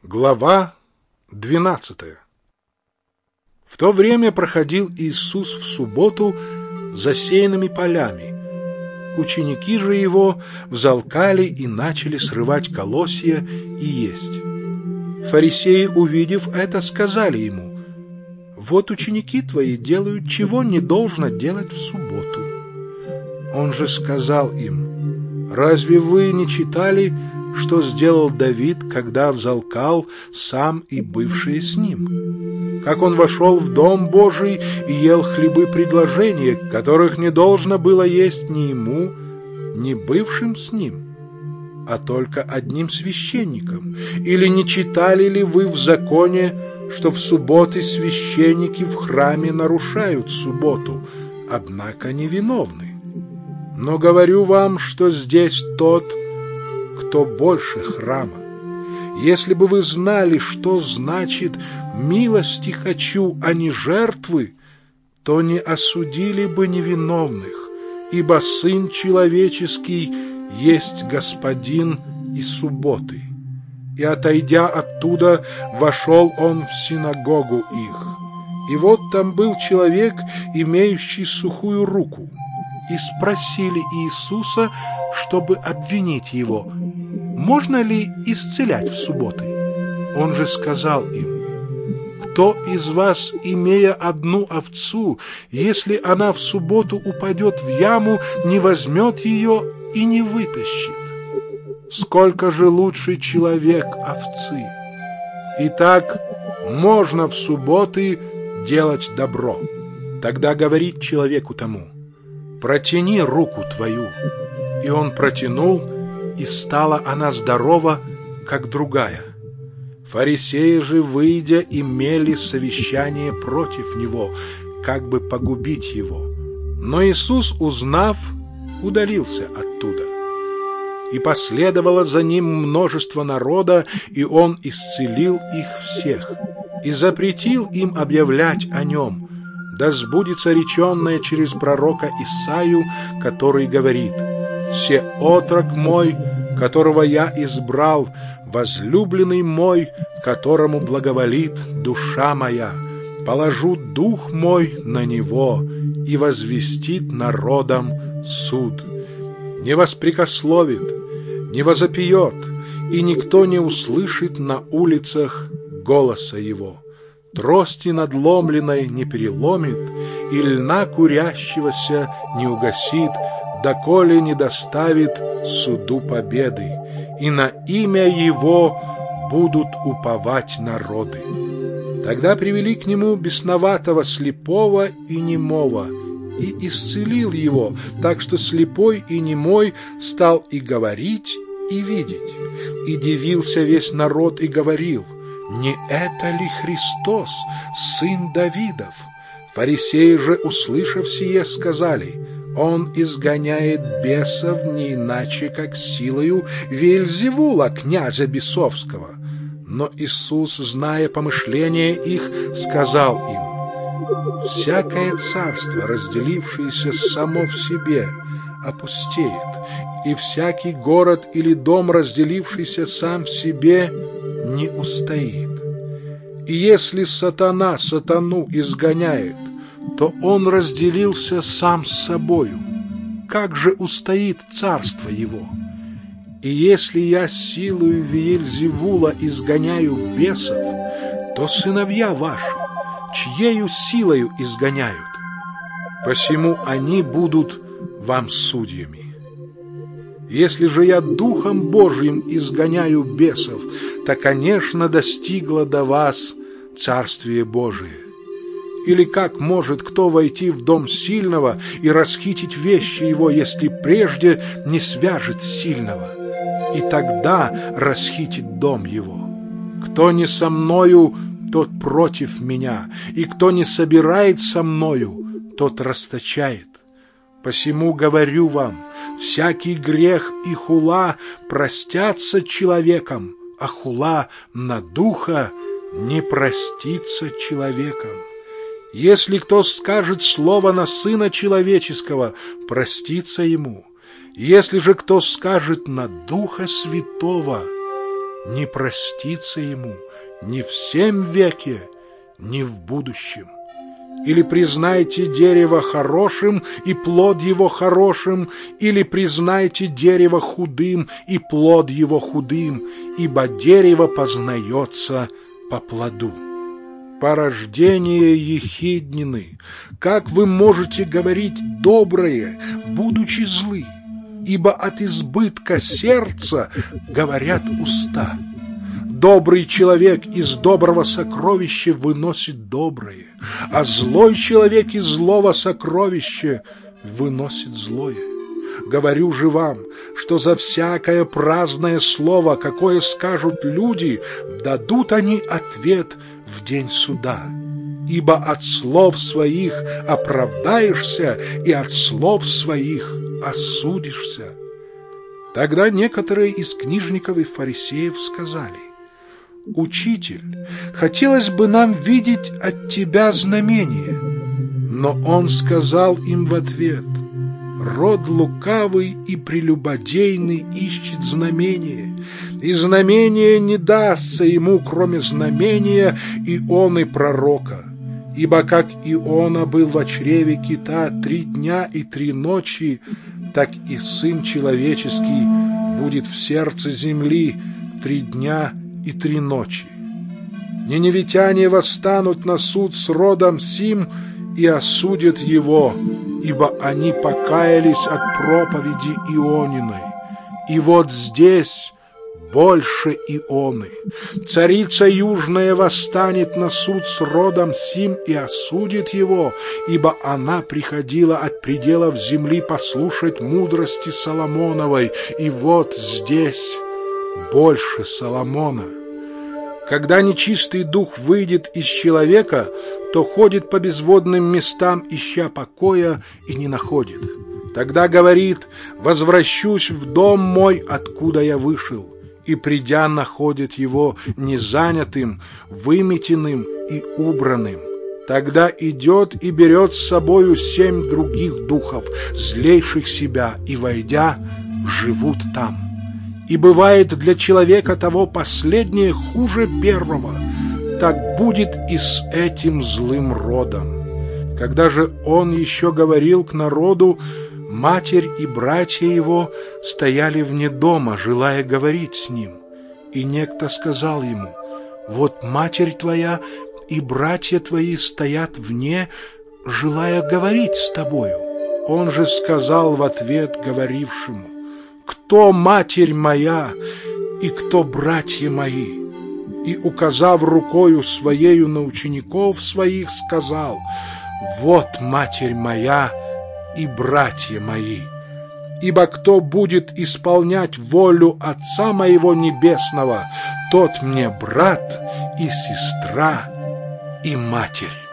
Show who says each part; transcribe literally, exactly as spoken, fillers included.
Speaker 1: Глава двенадцатая. В то время проходил Иисус в субботу засеянными полями. Ученики же его взалкали и начали срывать колосья и есть. Фарисеи, увидев это, сказали ему: «Вот ученики твои делают, чего не должно делать в субботу». Он же сказал им: «Разве вы не читали, что сделал Давид, когда взалкал сам и бывшие с ним? Как он вошел в дом Божий и ел хлебы предложения, которых не должно было есть ни ему, ни бывшим с ним, а только одним священником? Или не читали ли вы в законе, что в субботы священники в храме нарушают субботу, однако невиновны? Но говорю вам, что здесь тот, кто больше храма. Если бы вы знали, что значит «милости хочу, а не жертвы», то не осудили бы невиновных, ибо Сын Человеческий есть Господин и субботы». И, отойдя оттуда, вошел он в синагогу их. И вот там был человек, имеющий сухую руку. И спросили Иисуса, чтобы обвинить его: «Можно ли исцелять в субботы?» Он же сказал им: «Кто из вас, имея одну овцу, если она в субботу упадет в яму, не возьмет ее и не вытащит? Сколько же лучше человек овцы? Итак, можно в субботы делать добро». Тогда говорит человеку тому: «Протяни руку твою». И он протянул, и стала она здорова, как другая. Фарисеи же, выйдя, имели совещание против него, как бы погубить его. Но Иисус, узнав, удалился оттуда. И последовало за ним множество народа, и он исцелил их всех, и запретил им объявлять о нем. Да сбудется реченное через пророка Исаию, который говорит: «Се отрок мой, которого я избрал, возлюбленный мой, которому благоволит душа моя. Положу дух мой на него, и возвестит народам суд. Не воспрекословит, не возопьет, и никто не услышит на улицах голоса его. Трости надломленной не переломит, и льна курящегося не угасит, доколе не доставит суду победы, и на имя его будут уповать народы». Тогда привели к нему бесноватого, слепого и немого, и исцелил его, так что слепой и немой стал и говорить, и видеть. И дивился весь народ и говорил: «Не это ли Христос, сын Давидов?» Фарисеи же, услышав сие, сказали: «Он изгоняет бесов не иначе, как силою Веельзевула, князя бесовского». Но Иисус, зная помышления их, сказал им: «Всякое царство, разделившееся само в себе, опустеет, и всякий город или дом, разделившийся сам в себе, не устоит. И если сатана сатану изгоняет, то он разделился сам с собою. Как же устоит царство его? И если я силою Веельзевула изгоняю бесов, то сыновья ваши чьею силою изгоняют? Посему они будут вам судьями. Если же я Духом Божьим изгоняю бесов, то, конечно, достигло до вас Царствие Божие. Или как может кто войти в дом сильного и расхитить вещи его, если прежде не свяжет сильного, и тогда расхитит дом его? Кто не со мною, тот против меня, и кто не собирает со мною, тот расточает. Посему говорю вам, всякий грех и хула простятся человеком, а хула на духа не простится человеком. Если кто скажет слово на Сына Человеческого, простится ему. Если же кто скажет на Духа Святого, не простится ему ни в сем веке, ни в будущем. Или признайте дерево хорошим, и плод его хорошим, или признайте дерево худым, и плод его худым, ибо дерево познается по плоду. Порождение ехиднины, как вы можете говорить доброе, будучи злы? Ибо от избытка сердца говорят уста. Добрый человек из доброго сокровища выносит доброе, а злой человек из злого сокровища выносит злое. Говорю же вам, что за всякое праздное слово, какое скажут люди, дадут они ответ в день суда. Ибо от слов своих оправдаешься, и от слов своих осудишься. Тогда некоторые из книжников и фарисеев сказали: «Учитель, хотелось бы нам видеть от тебя знамение». Но он сказал им в ответ: «Род лукавый и прелюбодейный ищет знамение, и знамение не дастся ему, кроме знамения Ионы пророка. Ибо как Иона был во чреве кита три дня и три ночи, так и Сын Человеческий будет в сердце земли три дня и три ночи. Ниневитяне восстанут на суд с родом сим и осудят его, ибо они покаялись от проповеди Иониной. И вот здесь больше Ионы. Царица Южная восстанет на суд с родом сим и осудит его, ибо она приходила от пределов земли послушать мудрости Соломоновой, и вот здесь больше Соломона. Когда нечистый дух выйдет из человека, то ходит по безводным местам, ища покоя, и не находит. Тогда говорит: «Возвращусь в дом мой, откуда я вышел», и, придя, находит его незанятым, выметенным и убранным. Тогда идет и берет с собою семь других духов, злейших себя, и, войдя, живут там. И бывает для человека того последнее хуже первого. Так будет и с этим злым родом». Когда же он еще говорил к народу, матерь и братья его стояли вне дома, желая говорить с ним. И некто сказал ему: «Вот матерь твоя и братья твои стоят вне, желая говорить с тобою». Он же сказал в ответ говорившему: «Кто матерь моя и кто братья мои?» И, указав рукою своею на учеников своих, сказал: «Вот матерь моя и братья мои. Ибо кто будет исполнять волю Отца моего Небесного, тот мне брат и сестра и матерь».